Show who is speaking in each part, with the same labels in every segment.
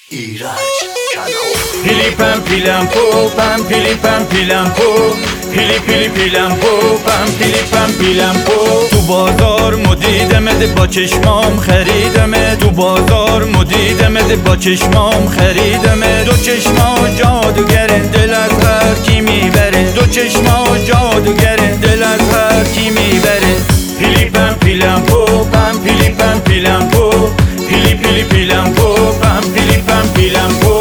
Speaker 1: ایرج کنو
Speaker 2: پیلی پم پیلم پو پم پیلی پم پیلم پو پیلی پیلی پیلم پو پم پیلی پم پیلم پو تو بازار مدیدمت با چشمام خریدمت تو بازار مدیدمت با چشمام خریدمت دو چشما جادوگره دل از هر کی میبره دو چشما جادوگره دل از هر کی میبره پیلی پم پیلم پو پم پیلی پم پیلم پو پیلی پیلی پیلم پو پم پیلی پم پیلم پو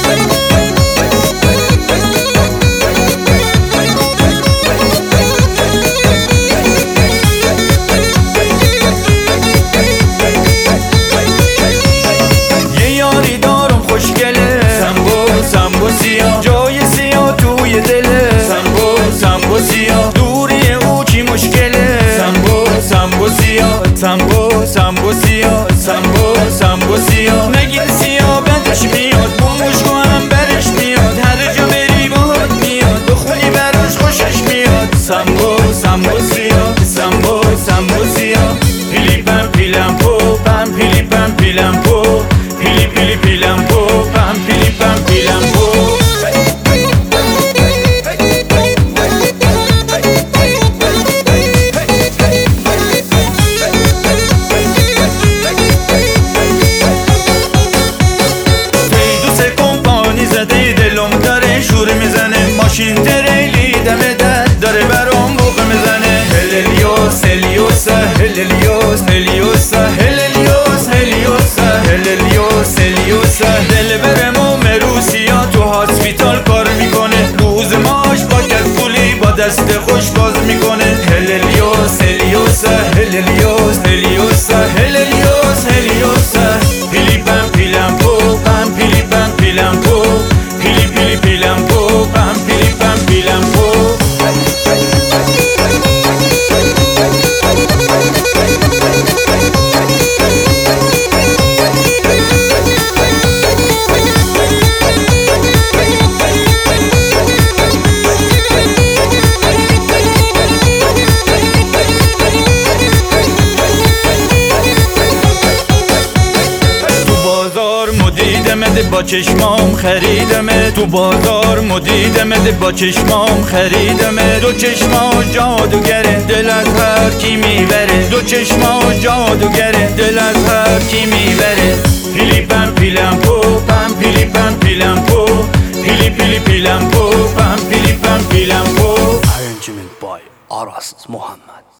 Speaker 2: جای سیاه توی دله سمبو سیاه دوری او چی مشکله سمبو سیاه سمبو سیاه نگین سیاه بدش میاد با مشکو هم برش میاد هر جا بری باهات میاد بخونی براش خوشش میاد سمبو سیاه پیلی پم پیلم پو پم پیلی پم پیلم پو پیلی پیلی پیلم پو پم پیلی پم پیلم پو ماشین تریلی دمه داره برام بوق میزنه هلیوس هلیوس هلیوس هلیوس هلیوس هلیوس هلیوس هلیوس دل برمو مروسیا تو هاسپیتال کار میکنه روز ماش با کفولی با دست خوش باز میکنه هلیوس هلیوس هلیوس هلیوس هلیوس هلیوس پیلی پم پیلم پو پم پیلی پم پیلم پو پیلی پیلی پیلم پو پم پیلی پم پیلم پو با چشمام خریدمت تو بازار مدیدمت با چشمام خریدمت دو چشما جادوگره دل از هر کی میبره دو چشما جادوگره دل از هر کی میبره پیلی پم پیلم پو پم پیلی پم پیلم پو پیلی پیلی پیلم پو پم پیلی پم پیلم پو
Speaker 1: Arrangement by Aras Muhammad.